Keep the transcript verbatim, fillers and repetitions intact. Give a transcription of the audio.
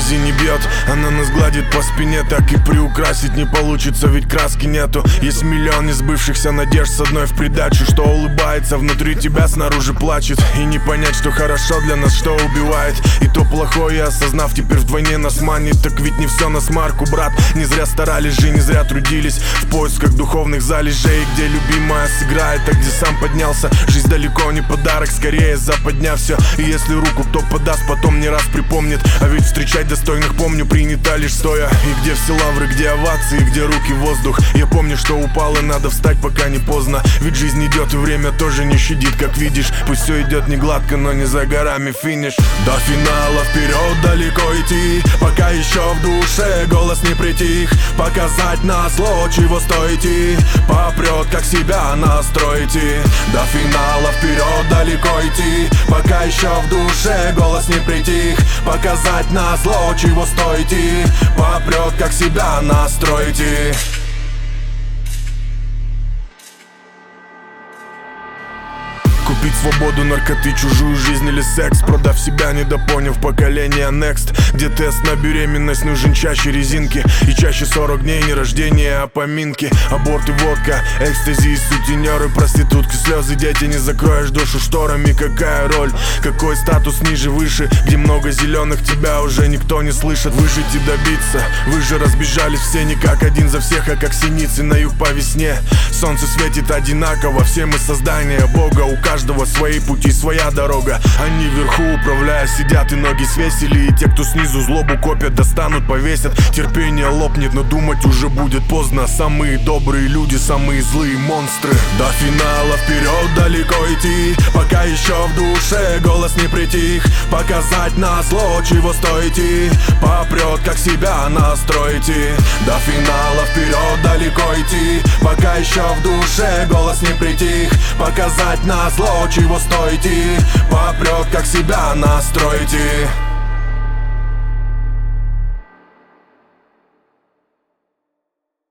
иллюзий не бьет. Она нас гладит по спине, так и приукрасить не получится, ведь краски нету. Есть миллион несбывшихся надежд с одной в придачу, что улыбается внутри тебя, снаружи плачет. И не понять, что хорошо для нас, что убивает, и то плохое, осознав, теперь вдвойне нас манит. Так ведь не все на смарку, брат. Не зря старались же, не зря трудились в поисках духовных залежей, где любимая сыграет, а где сам поднялся. Жизнь далеко не подарок, скорее западня все. И если руку кто подаст, потом не раз припомнит. А ведь встречать достойных, помню, принято лишь стоя. И где все лавры, где овации, где руки в воздух. Я помню, что упал, и надо встать, пока не поздно. Ведь жизнь идет, и время тоже не щадит, как видишь. Пусть все идет не гладко, но не за горами финиш. До финала вперед далеко идти, пока еще в душе голос не притих. Показать на зло, чего стоите, попрет, как себя настроите. До финала вперед далеко идти, пока еще в душе голос не притих. Показать на зло, чего стоите, попрет, как себя настроите. Купить свободу, наркоты, чужую жизнь или секс, продав себя, недопоняв поколение Next. Где тест на беременность нужен чаще резинки, и чаще сорок дней не рождения, а поминки. Аборт и водка, экстази и сутенеры, проститутки, слезы, дети. Не закроешь душу шторами, какая роль, какой статус ниже, выше, где много зеленых, тебя уже никто не слышит. Выжить и добиться, вы же разбежались все не как один за всех, а как синицы на юг по весне. Солнце светит одинаково, все мы создания Бога, у каждого каждого свои пути, своя дорога. Они вверху управляя сидят и ноги свесили, и те, кто снизу злобу копят, достанут, повесят. Терпение лопнет, но думать уже будет поздно. Самые добрые люди, самые злые монстры. До финала вперед далеко идти, пока еще в душе голос не притих. Показать на зло, чего стоите, попрет, как себя настроите. До финала вперед далеко идти, пока еще в душе голос не притих. Показать на зло, чего стоите, попрет, как себя настроите.